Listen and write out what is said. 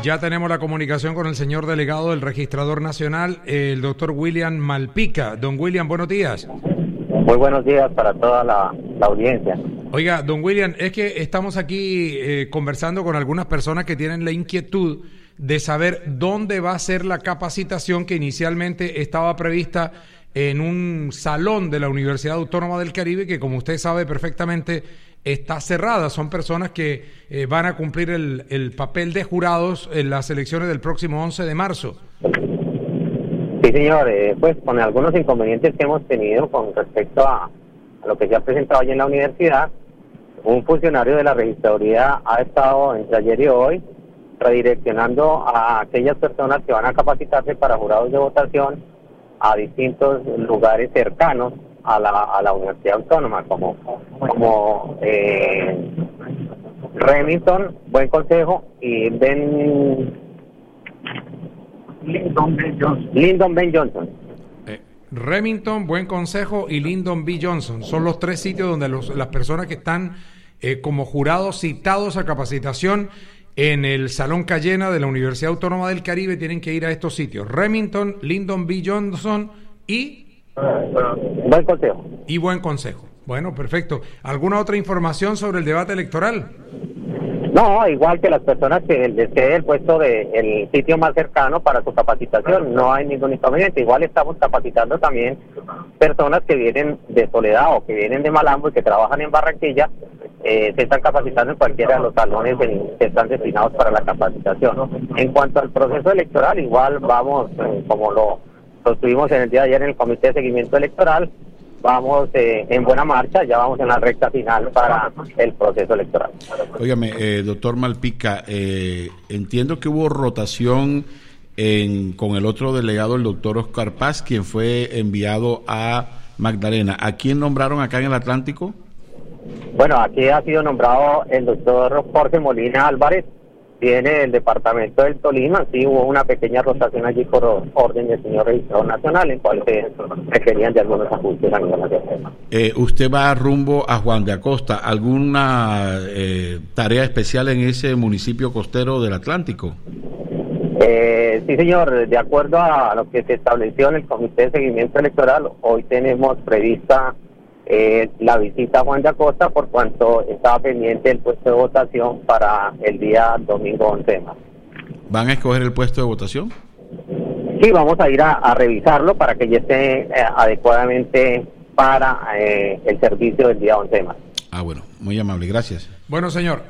Ya tenemos la comunicación con el señor delegado del Registrador Nacional, el doctor William Malpica. Don William, buenos días. Muy buenos días para toda la audiencia. Oiga, don William, es que estamos aquí conversando con algunas personas que tienen la inquietud de saber dónde va a ser la capacitación que inicialmente estaba prevista en un salón de la Universidad Autónoma del Caribe, que como usted sabe perfectamente está cerrada. Son personas que van a cumplir el papel de jurados en las elecciones del próximo 11 de marzo. Sí, señor, pues con algunos inconvenientes que hemos tenido con respecto a lo que se ha presentado allí en la universidad, un funcionario de la registraduría ha estado entre ayer y hoy redireccionando a aquellas personas que van a capacitarse para jurados de votación a distintos lugares cercanos a la Universidad Autónoma, como Remington, Buen Consejo y Lyndon B. Johnson. Remington, Buen Consejo y Lyndon B. Johnson son los tres sitios donde las personas que están como jurados citados a capacitación en el Salón Cayena de la Universidad Autónoma del Caribe tienen que ir a estos sitios: Remington, Lyndon B. Johnson y Buen Consejo. Y Buen Consejo. Bueno, perfecto. ¿Alguna otra información sobre el debate electoral? No, igual que las personas que les quede el puesto el sitio más cercano para su capacitación, no hay ningún inconveniente. Igual estamos capacitando también personas que vienen de Soledad o que vienen de Malambo y que trabajan en Barranquilla, se están capacitando en cualquiera de los salones que están destinados para la capacitación. En cuanto al proceso electoral, igual vamos, como lo tuvimos en el día de ayer en el Comité de Seguimiento Electoral, vamos en buena marcha, ya vamos en la recta final para el proceso electoral. Óigame, doctor Malpica, entiendo que hubo rotación con el otro delegado, el doctor Oscar Paz, quien fue enviado a Magdalena. ¿A quién nombraron acá en el Atlántico? Bueno, aquí ha sido nombrado el doctor Jorge Molina Álvarez, viene del departamento del Tolima. Sí, hubo una pequeña rotación allí por orden del señor registrador nacional, en cual se requerían de algunos ajustes a nivel nacional. ¿Usted va rumbo a Juan de Acosta? ¿Alguna tarea especial en ese municipio costero del Atlántico? Sí, señor, de acuerdo a lo que se estableció en el Comité de Seguimiento Electoral, hoy tenemos prevista la visita a Juan de Acosta, por cuanto estaba pendiente el puesto de votación para el día domingo 11 de marzo. ¿Van a escoger el puesto de votación? Sí, vamos a ir a revisarlo para que ya esté adecuadamente para el servicio del día 11 de marzo. Ah, bueno, muy amable, gracias. Bueno, señor.